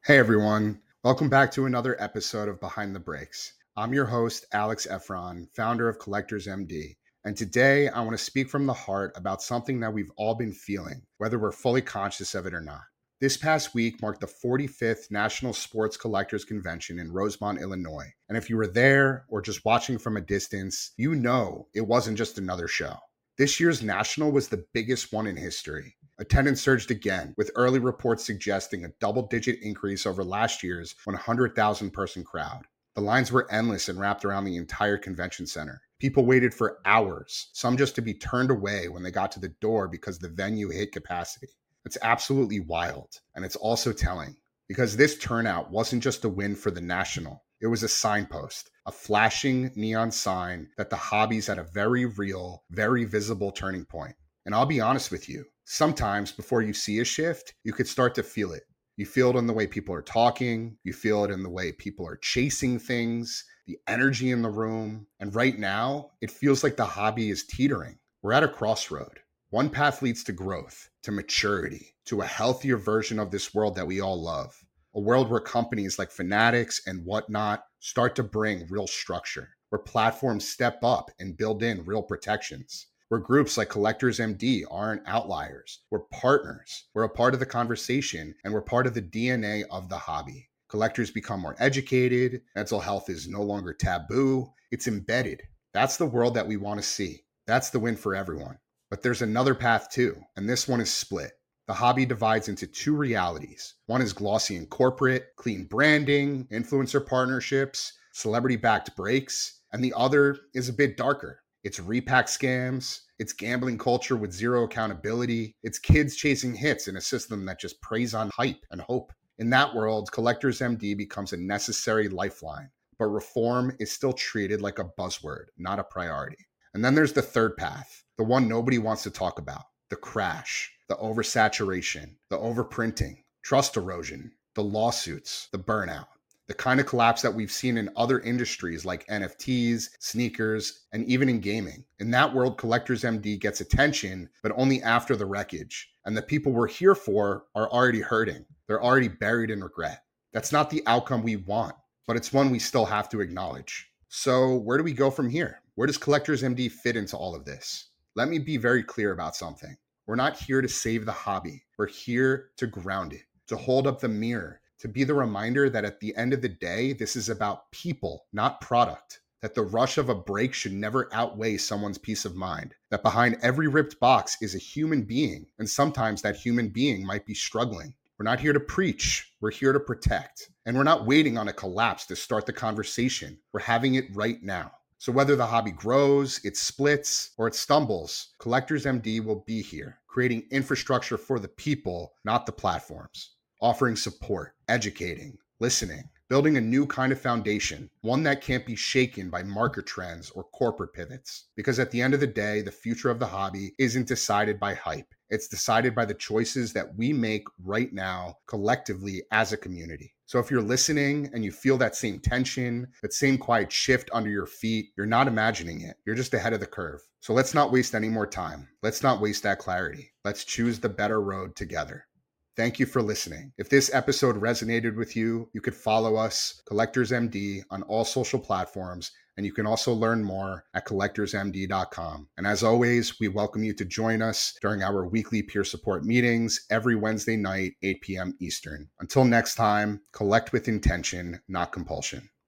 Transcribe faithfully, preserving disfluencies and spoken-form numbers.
Hey everyone, welcome back to another episode of Behind the Breaks. I'm your host, Alex Efron, founder of Collectors M D, and today I want to speak from the heart about something that we've all been feeling, whether we're fully conscious of it or not. This past week marked the forty-fifth National Sports Collectors Convention in Rosemont, Illinois, and if you were there or just watching from a distance, you know it wasn't just another show. This year's National was the biggest one in history. Attendance surged again, with early reports suggesting a double-digit increase over last year's one hundred thousand person crowd. The lines were endless and wrapped around the entire convention center. People waited for hours, some just to be turned away when they got to the door because the venue hit capacity. It's absolutely wild, and it's also telling, because this turnout wasn't just a win for the National. It was a signpost, a flashing neon sign that the hobby's at a very real, very visible turning point. And I'll be honest with you, sometimes before you see a shift, you could start to feel it. You feel it in the way people are talking. You feel it in the way people are chasing things, the energy in the room. And right now, it feels like the hobby is teetering. We're at a crossroad. One path leads to growth, to maturity, to a healthier version of this world that we all love. A world where companies like Fanatics and whatnot start to bring real structure, where platforms step up and build in real protections, where groups like Collectors M D aren't outliers. We're partners. We're a part of the conversation, and we're part of the D N A of the hobby. Collectors become more educated. Mental health is no longer taboo. It's embedded. That's the world that we want to see. That's the win for everyone. But there's another path too, and this one is split. The hobby divides into two realities. One is glossy and corporate, clean branding, influencer partnerships, celebrity-backed breaks, and the other is a bit darker. It's repack scams, it's gambling culture with zero accountability, it's kids chasing hits in a system that just preys on hype and hope. In that world, Collectors M D becomes a necessary lifeline, but reform is still treated like a buzzword, not a priority. And then there's the third path, the one nobody wants to talk about, the crash, the oversaturation, the overprinting, trust erosion, the lawsuits, the burnout. The kind of collapse that we've seen in other industries like N F Ts, sneakers, and even in gaming. In that world, Collectors M D gets attention, but only after the wreckage. And the people we're here for are already hurting. They're already buried in regret. That's not the outcome we want, but it's one we still have to acknowledge. So where do we go from here? Where does Collectors M D fit into all of this? Let me be very clear about something. We're not here to save the hobby. We're here to ground it, to hold up the mirror, to be the reminder that at the end of the day, this is about people, not product. That the rush of a break should never outweigh someone's peace of mind. That behind every ripped box is a human being, and sometimes that human being might be struggling. We're not here to preach. We're here to protect. And we're not waiting on a collapse to start the conversation. We're having it right now. So whether the hobby grows, it splits, or it stumbles, Collectors M D will be here, creating infrastructure for the people, not the platforms. Offering support, educating, listening, building a new kind of foundation, one that can't be shaken by market trends or corporate pivots. Because at the end of the day, the future of the hobby isn't decided by hype. It's decided by the choices that we make right now collectively as a community. So if you're listening and you feel that same tension, that same quiet shift under your feet, you're not imagining it. You're just ahead of the curve. So let's not waste any more time. Let's not waste that clarity. Let's choose the better road together. Thank you for listening. If this episode resonated with you, you could follow us, Collectors M D, on all social platforms, and you can also learn more at collectors m d dot com. And as always, we welcome you to join us during our weekly peer support meetings every Wednesday night, eight p.m. Eastern. Until next time, collect with intention, not compulsion.